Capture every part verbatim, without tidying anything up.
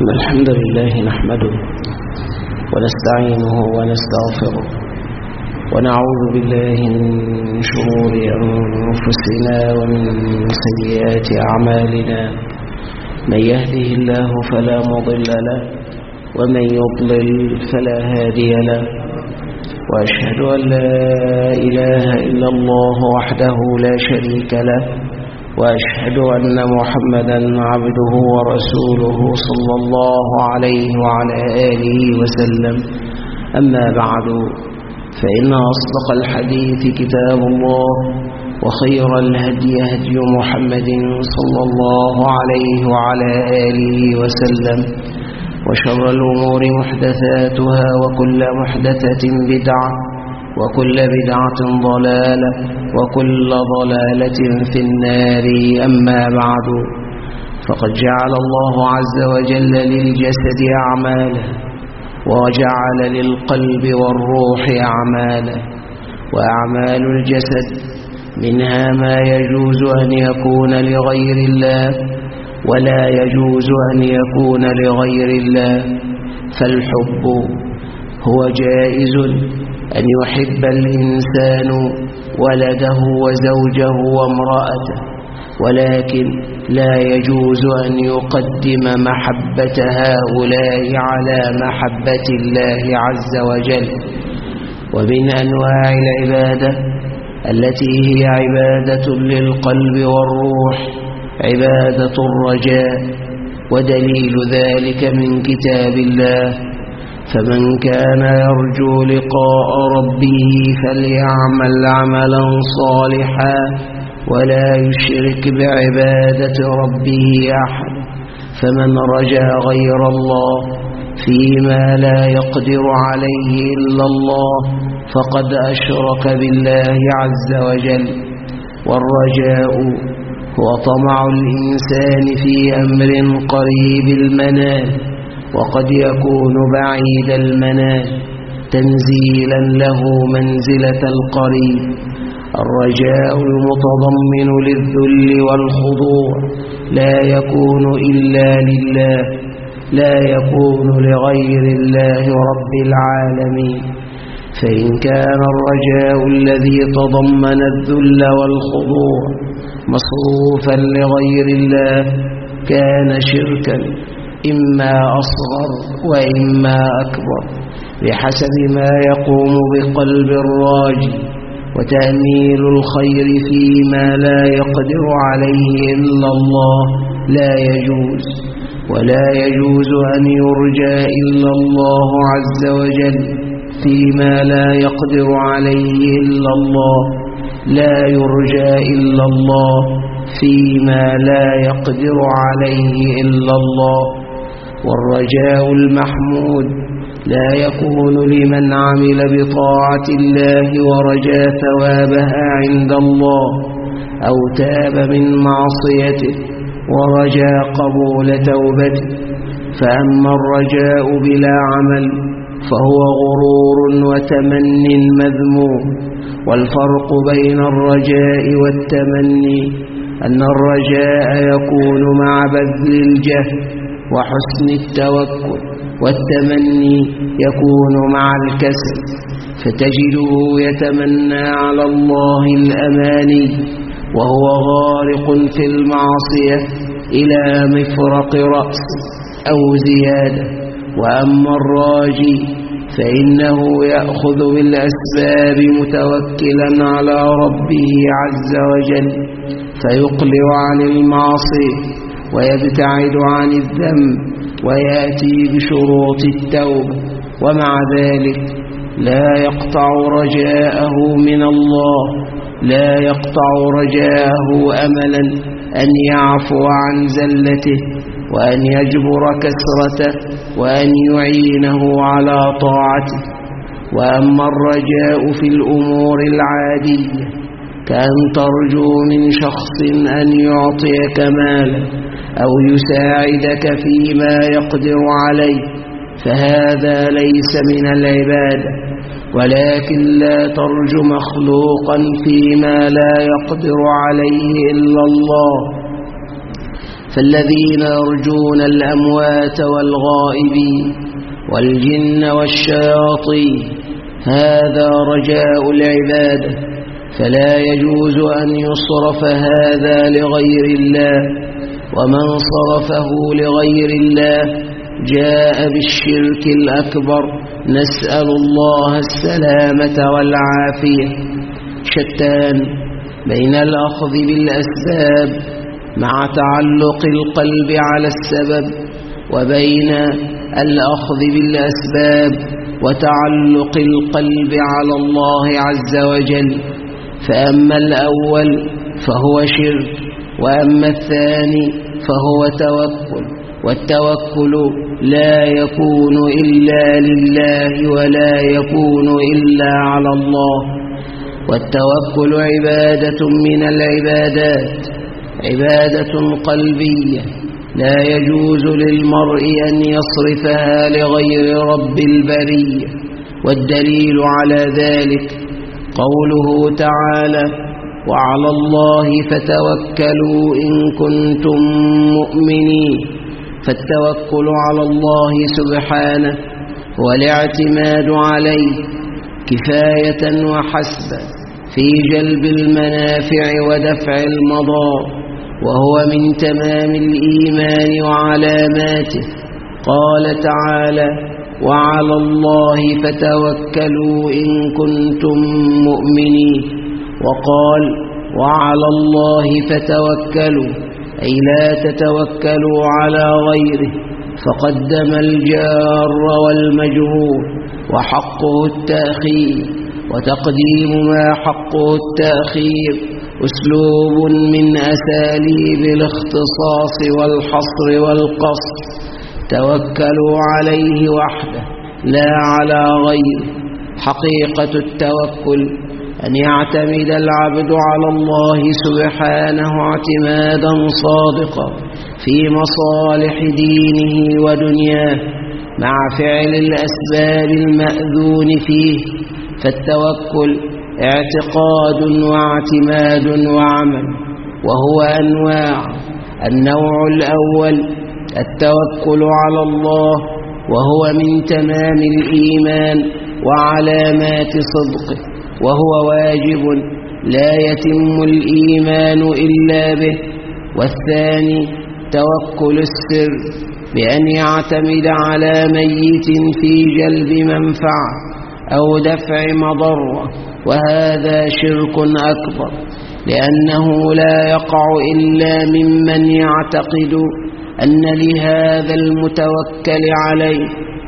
إن الحمد لله نحمده ونستعينه ونستغفره ونعوذ بالله من شرور أنفسنا ومن سيئات أعمالنا. من يهده الله فلا مضل له ومن يضلل فلا هادي له، وأشهد أن لا إله إلا الله وحده لا شريك له، وأشهد أن محمدا عبده ورسوله صلى الله عليه وعلى آله وسلم. أما بعد، فإن أصدق الحديث كتاب الله، وخير الهدي هدي محمد صلى الله عليه وعلى آله وسلم، وشر الأمور محدثاتها، وكل محدثة بدعة، وكل بدعة ضلالة، وكل ضلالة في النار. أما بعد، فقد جعل الله عز وجل للجسد أعمالا، وجعل للقلب والروح أعمالا. وأعمال الجسد منها ما يجوز أن يكون لغير الله، ولا يجوز أن يكون لغير الله. فالحب هو جائز أن يحب الإنسان ولده وزوجه وامرأته، ولكن لا يجوز أن يقدم محبة هؤلاء على محبة الله عز وجل. ومن أنواع العبادة التي هي عبادة للقلب والروح عبادة الرجاء، ودليل ذلك من كتاب الله: فمن كان يرجو لقاء ربه فليعمل عملا صالحا ولا يشرك بعبادة ربه أحد. فمن رجا غير الله فيما لا يقدر عليه إلا الله فقد أشرك بالله عز وجل. والرجاء هو طمع الإنسان في أمر قريب المنال، وقد يكون بعيد المنال، تنزيلا له منزلة القريب. الرجاء المتضمن للذل والخضوع لا يكون إلا لله، لا يكون لغير الله رب العالمين. فإن كان الرجاء الذي تضمن الذل والخضوع مصروفا لغير الله كان شركا، إما أصغر وإما أكبر، بحسب ما يقوم بقلب الراجي. وتأميل الخير فيما لا يقدر عليه إلا الله لا يجوز، ولا يجوز أن يرجى إلا الله عز وجل فيما لا يقدر عليه إلا الله، لا يرجى إلا الله فيما لا يقدر عليه إلا الله. والرجاء المحمود لا يكون لمن عمل بطاعة الله ورجى ثوابها عند الله، أو تاب من معصيته ورجى قبول توبته. فأما الرجاء بلا عمل فهو غرور وتمن مذموم. والفرق بين الرجاء والتمني أن الرجاء يكون مع بذل الجهد وحسن التوكل، والتمني يكون مع الكسل، فتجده يتمنى على الله الأماني وهو غارق في المعصية إلى مفرق رأس أو زيادة. وأما الراجي فإنه يأخذ بالأسباب متوكلا على ربه عز وجل، فيقلع عن المعصية ويبتعد عن الذنب ويأتي بشروط التوبة، ومع ذلك لا يقطع رجاءه من الله، لا يقطع رجاءه أملا أن يعفو عن زلته وأن يجبر كسرته وأن يعينه على طاعته. وأما الرجاء في الأمور العادية كأن ترجو من شخص أن يعطيك مالا أو يساعدك فيما يقدر عليه، فهذا ليس من العبادة. ولكن لا ترجو مخلوقا فيما لا يقدر عليه إلا الله، فالذين يرجون الأموات والغائبين والجن والشياطين هذا رجاء العبادة، فلا يجوز أن يصرف هذا لغير الله، ومن صرفه لغير الله جاء بالشرك الأكبر، نسأل الله السلامة والعافية. شتان بين الأخذ بالأسباب مع تعلق القلب على السبب، وبين الأخذ بالأسباب وتعلق القلب على الله عز وجل. فأما الأول فهو شرك، وأما الثاني فهو توكل، والتوكل لا يكون إلا لله ولا يكون إلا على الله. والتوكل عبادة من العبادات، عبادة قلبية لا يجوز للمرء أن يصرفها لغير رب البرية. والدليل على ذلك قوله تعالى: وعلى الله فتوكلوا إن كنتم مؤمنين. فالتوكل على الله سبحانه والاعتماد عليه كفاية وحسبا في جلب المنافع ودفع المضار، وهو من تمام الإيمان وعلاماته. قال تعالى: وعلى الله فتوكلوا إن كنتم مؤمنين. وقال: وعلى الله فتوكلوا، أي لا تتوكلوا على غيره، فقدم الجار والمجرور وحقه التأخير، وتقديم ما حقه التأخير أسلوب من أساليب الاختصاص والحصر والقصر. توكلوا عليه وحده لا على غيره. حقيقة التوكل أن يعتمد العبد على الله سبحانه اعتمادا صادقا في مصالح دينه ودنياه مع فعل الأسباب المأذون فيه. فالتوكل اعتقاد واعتماد وعمل، وهو أنواع. النوع الأول التوكل على الله، وهو من تمام الإيمان وعلامات صدقه، وهو واجب لا يتم الإيمان إلا به. والثاني توكل السر، بأن يعتمد على ميت في جلب منفعة أو دفع مضرة، وهذا شرك أكبر، لأنه لا يقع إلا ممن يعتقد أن لهذا المتوكل عليه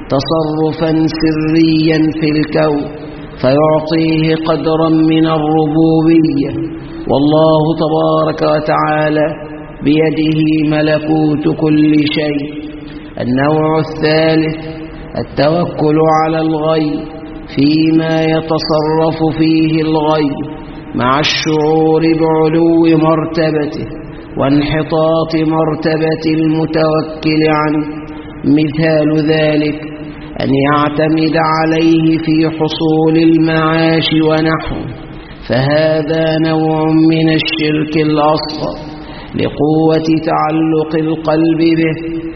تصرفا سريا في الكون فيعطيه قدرا من الربوبية، والله تبارك وتعالى بيده ملكوت كل شيء. النوع الثالث التوكل على الغيب فيما يتصرف فيه الغيب مع الشعور بعلو مرتبته وانحطاط مرتبة المتوكل عنه. مثال ذلك أن يعتمد عليه في حصول المعاش ونحوه، فهذا نوع من الشرك الأصغر لقوة تعلق القلب به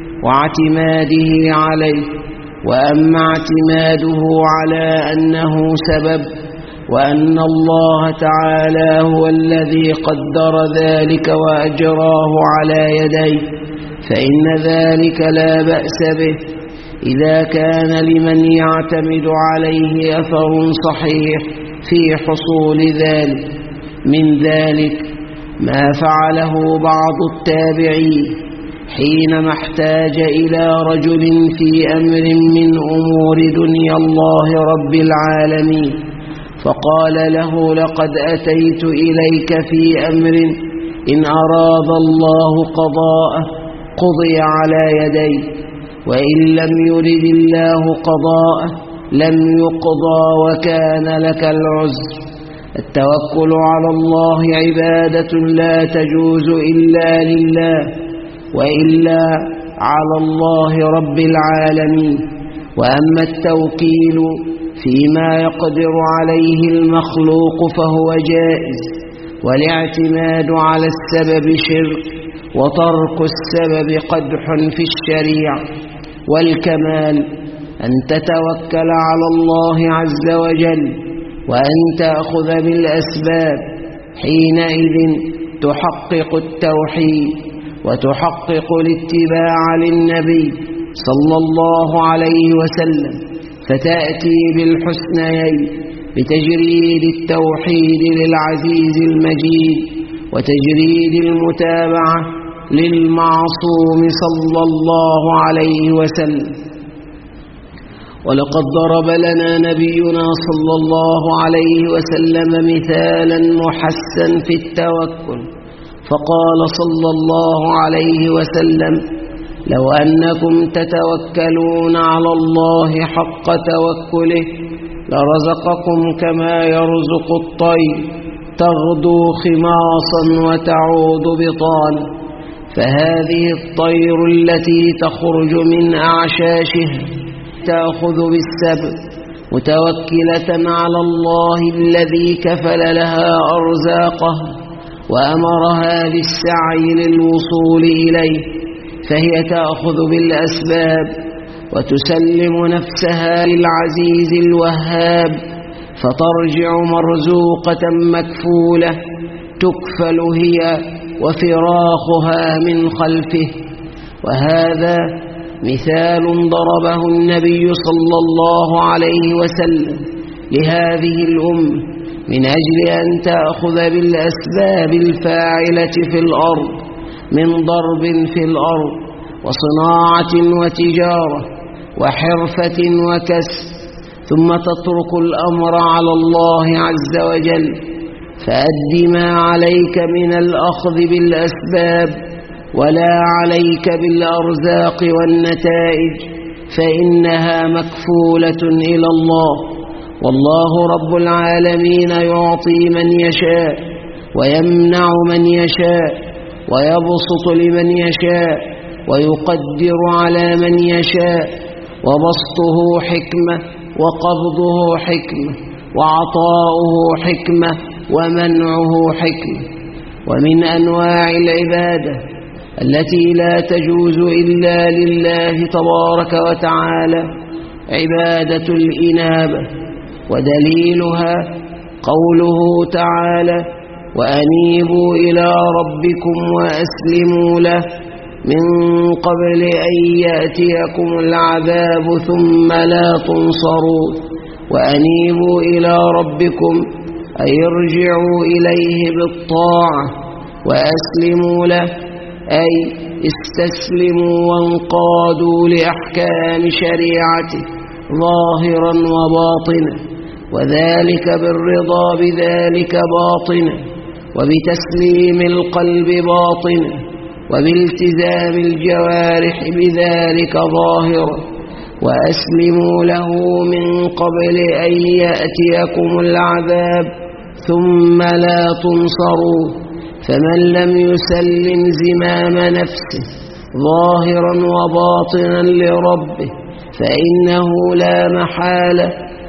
واعتماده عليه. وأما اعتماده على أنه سبب وأن الله تعالى هو الذي قدر ذلك وأجراه على يديه، فإن ذلك لا بأس به إذا كان لمن يعتمد عليه أثر صحيح في حصول ذلك. من ذلك ما فعله بعض التابعين حينما احتاج إلى رجل في أمر من أمور دنيا الله رب العالمين، فقال له: لقد أتيت إليك في أمر إن أراد الله قضاءه قضي على يدي، وإن لم يرد الله قضاءه لم يقضى وكان لك العذر. التوكل على الله عبادة لا تجوز إلا لله، وإلا على الله رب العالمين. وأما التوكيل فيما يقدر عليه المخلوق فهو جائز، والاعتماد على السبب شرك، وترك السبب قدح في الشريعة. والكمال أن تتوكل على الله عز وجل وأن تأخذ بالأسباب، حينئذ تحقق التوحيد وتحقق الاتباع للنبي صلى الله عليه وسلم، فتأتي بالحسنيين بتجريد التوحيد للعزيز المجيد وتجريد المتابعة للمعصوم صلى الله عليه وسلم. ولقد ضرب لنا نبينا صلى الله عليه وسلم مثالا محسا في التوكل، فقال صلى الله عليه وسلم: لو أنكم تتوكلون على الله حق توكله لرزقكم كما يرزق الطير تغدو خماصا وتعود بطانا. فهذه الطير التي تخرج من أعشاشها تأخذ بالسبب متوكلة على الله الذي كفل لها أرزاقها وأمرها بالسعي للوصول إليه، فهي تأخذ بالأسباب وتسلم نفسها للعزيز الوهاب، فترجع مرزوقة مكفولة تكفل هي وفراخها من خلفه. وهذا مثال ضربه النبي صلى الله عليه وسلم لهذه الأمة من أجل أن تأخذ بالأسباب الفاعلة في الأرض من ضرب في الأرض وصناعة وتجارة وحرفة وكسب، ثم تترك الأمر على الله عز وجل، فأد ما عليك من الأخذ بالأسباب ولا عليك بالأرزاق والنتائج، فإنها مكفولة إلى الله. والله رب العالمين يعطي من يشاء ويمنع من يشاء ويبسط لمن يشاء ويقدر على من يشاء، وبسطه حكمة وقبضه حكمة وعطاؤه حكمة ومنعه حكمة. ومن أنواع العبادة التي لا تجوز إلا لله تبارك وتعالى عبادة الإنابة، ودليلها قوله تعالى: وأنيبوا إلى ربكم وأسلموا له من قبل أن يأتيكم العذاب ثم لا تنصرون. وأنيبوا إلى ربكم أي ارجعوا إليه بالطاعة، وأسلموا له أي استسلموا وانقادوا لأحكام شريعته ظاهرا وباطنا، وذلك بالرضا بذلك باطنا، وبتسليم القلب باطنا، وبالتزام الجوارح بذلك ظاهرا. وأسلموا له من قبل أن يأتيكم العذاب ثم لا تنصرون. فمن لم يسلم زمام نفسه ظاهرا وباطنا لربه فإنه لا محالة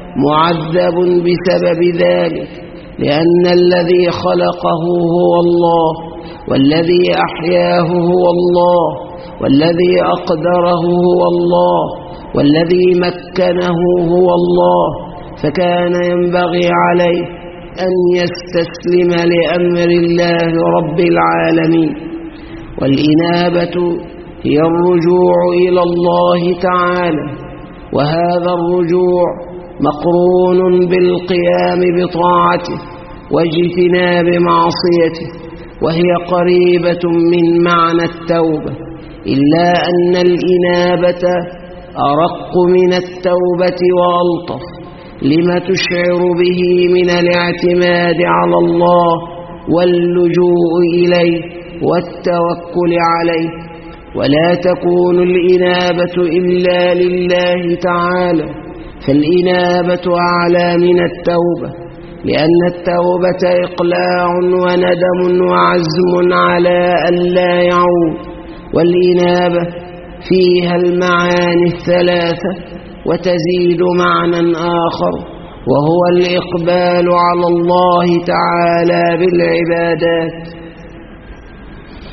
معذب بسبب ذلك، لأن الذي خلقه هو الله، والذي أحياه هو الله، والذي أقدره هو الله، والذي مكنه هو الله، فكان ينبغي عليه أن يستسلم لأمر الله رب العالمين. والإنابة هي الرجوع إلى الله تعالى، وهذا الرجوع مقرون بالقيام بطاعته واجتناب معصيته، وهي قريبة من معنى التوبة، إلا أن الإنابة أرق من التوبة وألطف لما تشعر به من الاعتماد على الله واللجوء إليه والتوكل عليه. ولا تكون الإنابة إلا لله تعالى، فالإنابة أعلى من التوبة، لأن التوبة إقلاع وندم وعزم على أن لا يعود، والإنابة فيها المعاني الثلاثة وتزيد معنى آخر، وهو الإقبال على الله تعالى بالعبادات.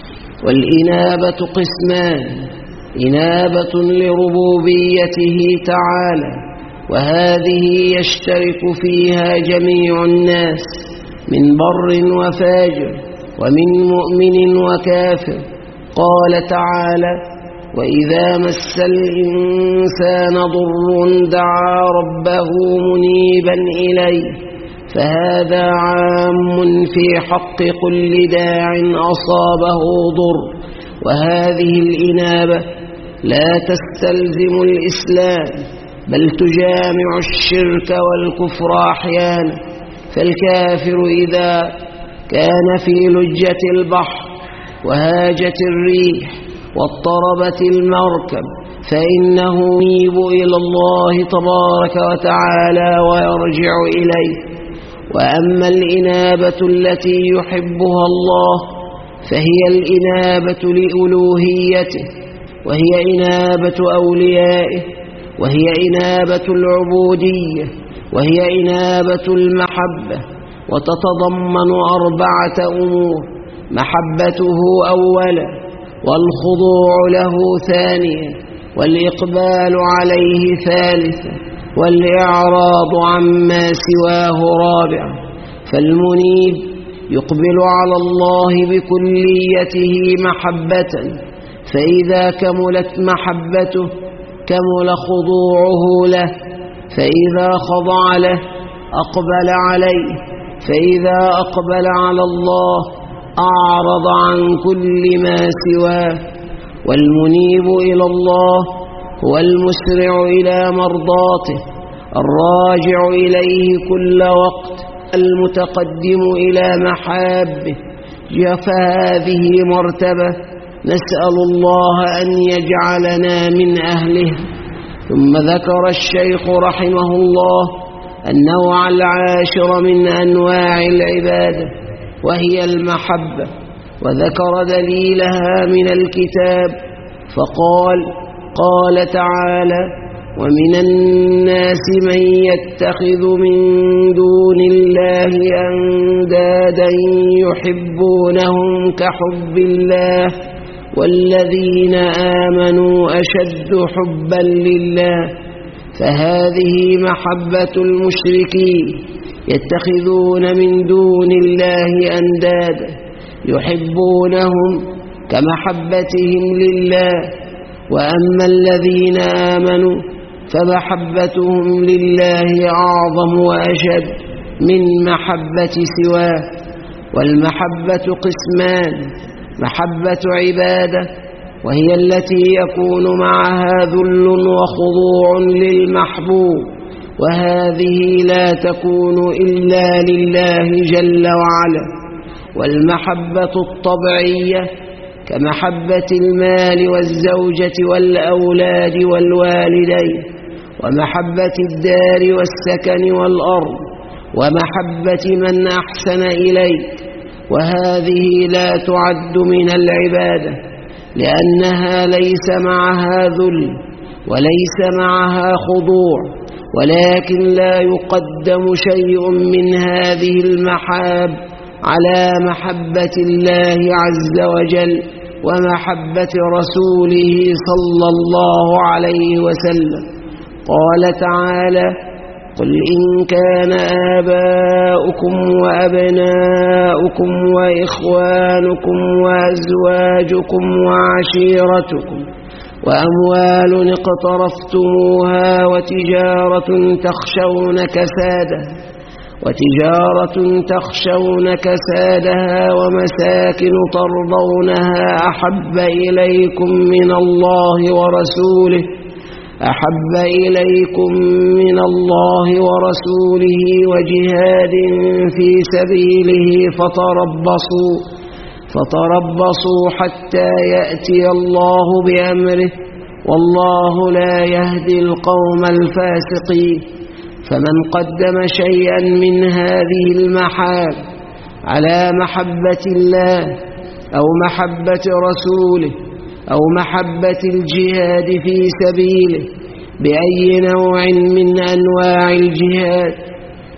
والإنابة قسمان: إنابة لربوبيته تعالى، وهذه يشترك فيها جميع الناس من بر وفاجر ومن مؤمن وكافر. قال تعالى: وإذا مس الإنسان ضر دعا ربه منيبا إليه، فهذا عام في حق كل داع أصابه ضر. وهذه الإنابة لا تستلزم الإسلام، بل تجامع الشرك والكفر أحيانا. فالكافر إذا كان في لجة البحر وهاجت الريح واضطربت المركب فإنه ينيب إلى الله تبارك وتعالى ويرجع إليه. وأما الإنابة التي يحبها الله فهي الإنابة لألوهيته، وهي إنابة أوليائه، وهي إنابة العبودية، وهي إنابة المحبة، وتتضمن أربعة أمور: محبته أولا، والخضوع له ثانيا، والإقبال عليه ثالثا، والإعراض عما سواه رابعا. فالمنيب يقبل على الله بكليته محبة، فإذا كملت محبته كمل خضوعه له، فإذا خضع له أقبل عليه، فإذا أقبل على الله أعرض عن كل ما سواه. والمنيب إلى الله هو المسرع إلى مرضاته، الراجع إليه كل وقت، المتقدم إلى محابه. فهذه مرتبة نسأل الله أن يجعلنا من أهله. ثم ذكر الشيخ رحمه الله النوع العاشر من أنواع العبادة، وهي المحبة، وذكر دليلها من الكتاب فقال: قال تعالى: ومن الناس من يتخذ من دون الله أندادا يحبونهم كحب الله والذين آمنوا أشد حبا لله. فهذه محبة المشركين، يتخذون من دون الله أندادا يحبونهم كمحبتهم لله. وأما الذين آمنوا فمحبتهم لله أعظم وأشد من محبة سواه. والمحبة قسمان: محبة عبادة، وهي التي يكون معها ذل وخضوع للمحبوب، وهذه لا تكون إلا لله جل وعلا. والمحبة الطبيعية كمحبة المال والزوجة والأولاد والوالدين، ومحبة الدار والسكن والأرض، ومحبة من أحسن إليك. وهذه لا تعد من العبادة، لأنها ليس معها ذل وليس معها خضوع، ولكن لا يقدم شيء من هذه المحاب على محبة الله عز وجل ومحبة رسوله صلى الله عليه وسلم. قال تعالى: قل إن كان آباؤكم وأبناؤكم وإخوانكم وأزواجكم وعشيرتكم وأموال اقترفتموها وتجارة تخشون كسادها وتجارة تخشون كسادها ومساكن ترضونها أحب إليكم من الله ورسوله أحب إليكم من الله ورسوله وجهاد في سبيله فتربصوا فتربصوا حتى يأتي الله بأمره، والله لا يهدي القوم الفاسقين. فمن قدم شيئا من هذه المحاب على محبة الله أو محبة رسوله أو محبة الجهاد في سبيله بأي نوع من أنواع الجهاد،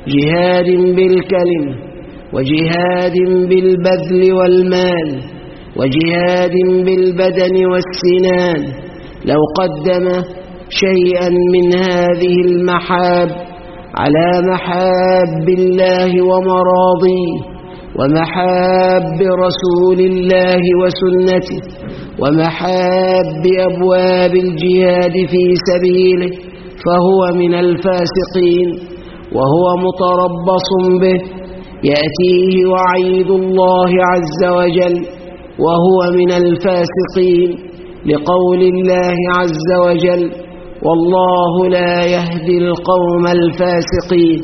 جهاد بالكلمة وجهاد بالبذل والمال وجهاد بالبدن والسنان، لو قدم شيئا من هذه المحاب على محاب الله ومراضيه ومحاب رسول الله وسنته ومحاب أبواب الجهاد في سبيله فهو من الفاسقين، وهو متربص به، يأتيه وعيد الله عز وجل وهو من الفاسقين، لقول الله عز وجل: والله لا يهدي القوم الفاسقين.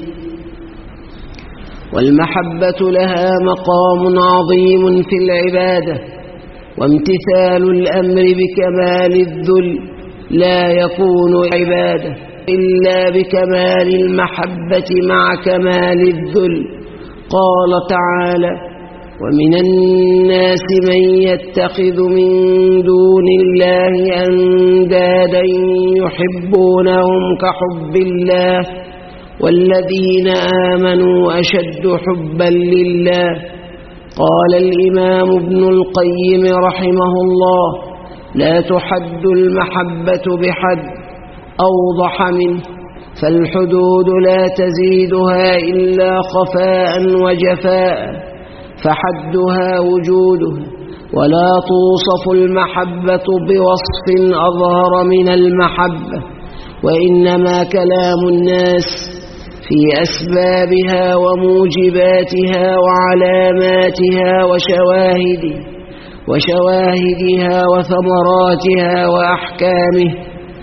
والمحبة لها مقام عظيم في العبادة، وامتثال الأمر بكمال الذل لا يكون عبادة إلا بكمال المحبة مع كمال الذل. قال تعالى: ومن الناس من يتخذ من دون الله أندادا يحبونهم كحب الله والذين آمنوا أشد حبا لله. قال الإمام ابن القيم رحمه الله: لا تحد المحبة بحد أوضح منه، فالحدود لا تزيدها إلا خفاء وجفاء، فحدها وجودها، ولا توصف المحبة بوصف أظهر من المحبة، وإنما كلام الناس في أسبابها وموجباتها وعلاماتها وشواهدها وشواهدها وثمراتها وأحكامه،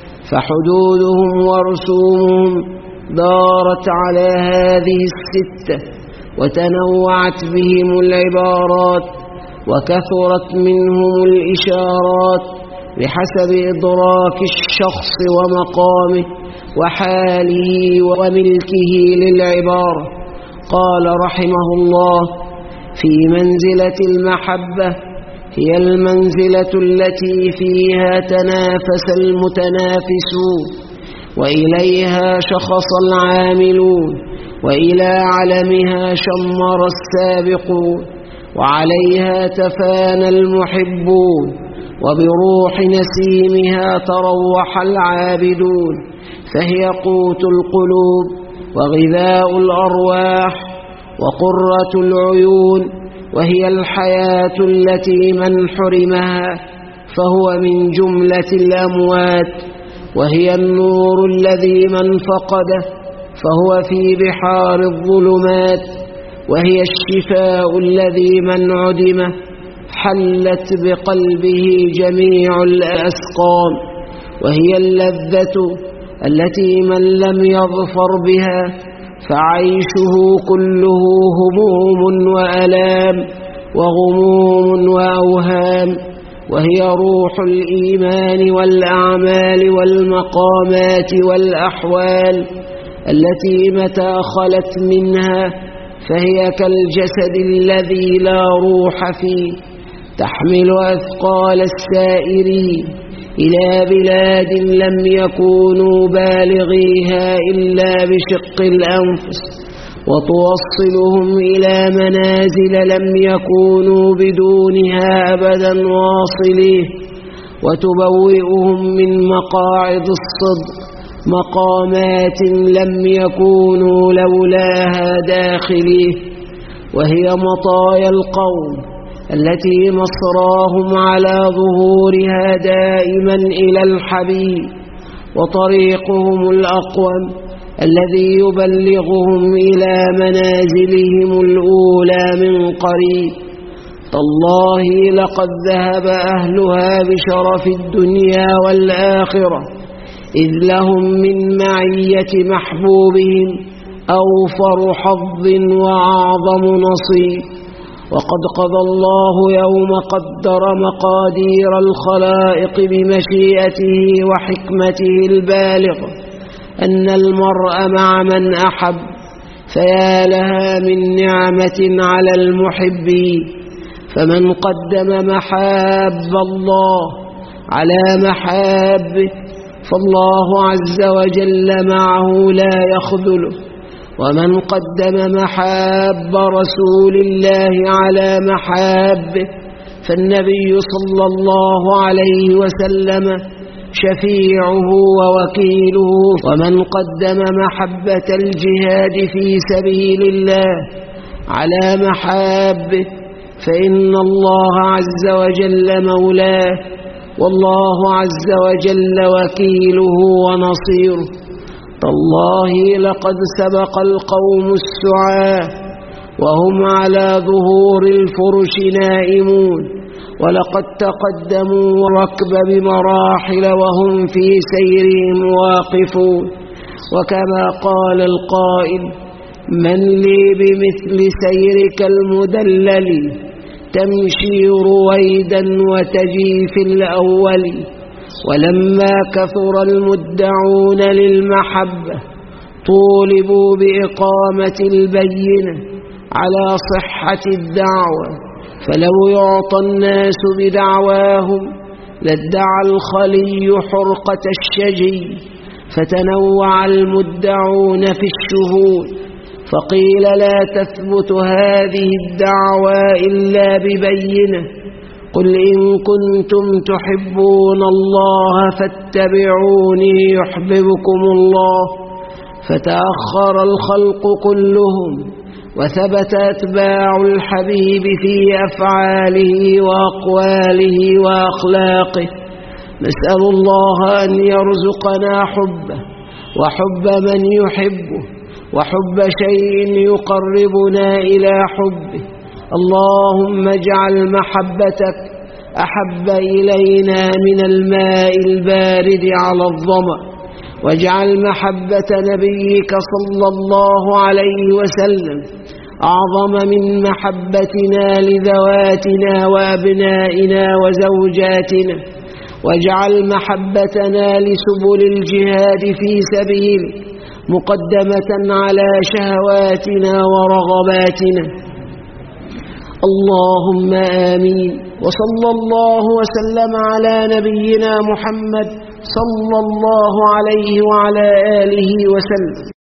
فحدودهم ورسومهم دارت على هذه الستة، وتنوعت بهم العبارات، وكثرت منهم الإشارات بحسب إدراك الشخص ومقامه وحاله وملكه للعبارة. قال رحمه الله: في منزلة المحبة هي المنزلة التي فيها تنافس المتنافسون، وإليها شخص العاملون، وإلى علمها شمر السابقون، وعليها تفانى المحبون، وبروح نسيمها تروح العابدون، فهي قوت القلوب وغذاء الأرواح وقرة العيون، وهي الحياة التي من حرمها فهو من جملة الأموات، وهي النور الذي من فقده فهو في بحار الظلمات، وهي الشفاء الذي من عدمه حلت بقلبه جميع الأسقام، وهي اللذة التي من لم يظفر بها فعيشه كله هموم وألام وغموم وأوهام، وهي روح الإيمان والأعمال والمقامات والأحوال، التي متى خلت منها فهي كالجسد الذي لا روح فيه، تحمل أثقال السائرين إلى بلاد لم يكونوا بالغيها إلا بشق الأنفس، وتوصلهم إلى منازل لم يكونوا بدونها أبدا واصليه، وتبوئهم من مقاعد الصدق مقامات لم يكونوا لولاها داخليه، وهي مطايا القوم التي مصراهم على ظهورها دائما إلى الحبيب، وطريقهم الأقوم الذي يبلغهم إلى منازلهم الأولى من قريب. تالله لقد ذهب أهلها بشرف الدنيا والآخرة، إذ لهم من معية محبوبهم أوفر حظ وأعظم نصيب. وقد قضى الله يوم قدر مقادير الخلائق بمشيئته وحكمته البالغة أن المرء مع من أحب، فيا لها من نعمة على المحبين. فمن قدم محاب الله على محابه فالله عز وجل معه لا يخذله، ومن قدم محاب رسول الله على محابه فالنبي صلى الله عليه وسلم شفيعه ووكيله. ومن قدم محبة الجهاد في سبيل الله على محابه فإن الله عز وجل مولاه، والله عز وجل وكيله ونصيره. تالله لقد سبق القوم السعاة وهم على ظهور الفرش نائمون، ولقد تقدموا الركب بمراحل وهم في سيرهم واقفون. وكما قال القائل: من لي بمثل سيرك المدلل، تمشي رويدا وتجي في الأول. ولما كثر المدعون للمحبة طولبوا بإقامة البينة على صحة الدعوة، فلو يعطى الناس بدعواهم لادعى الخلي حرقة الشجي، فتنوع المدعون في الشهود، فقيل لا تثبت هذه الدعوى إلا ببينة. قل إن كنتم تحبون الله فاتبعوني يحببكم الله. فتأخر الخلق كلهم، وثبت أتباع الحبيب في أفعاله وأقواله وأخلاقه. نسأل الله أن يرزقنا حبه وحب من يحبه وحب شيء يقربنا إلى حبه. اللهم اجعل محبتك أحب إلينا من الماء البارد على الظمأ، واجعل محبة نبيك صلى الله عليه وسلم أعظم من محبتنا لذواتنا وأبنائنا وزوجاتنا، واجعل محبتنا لسبل الجهاد في سبيلك مقدمة على شهواتنا ورغباتنا. اللهم آمين. وصلى الله وسلم على نبينا محمد صلى الله عليه وعلى آله وسلم.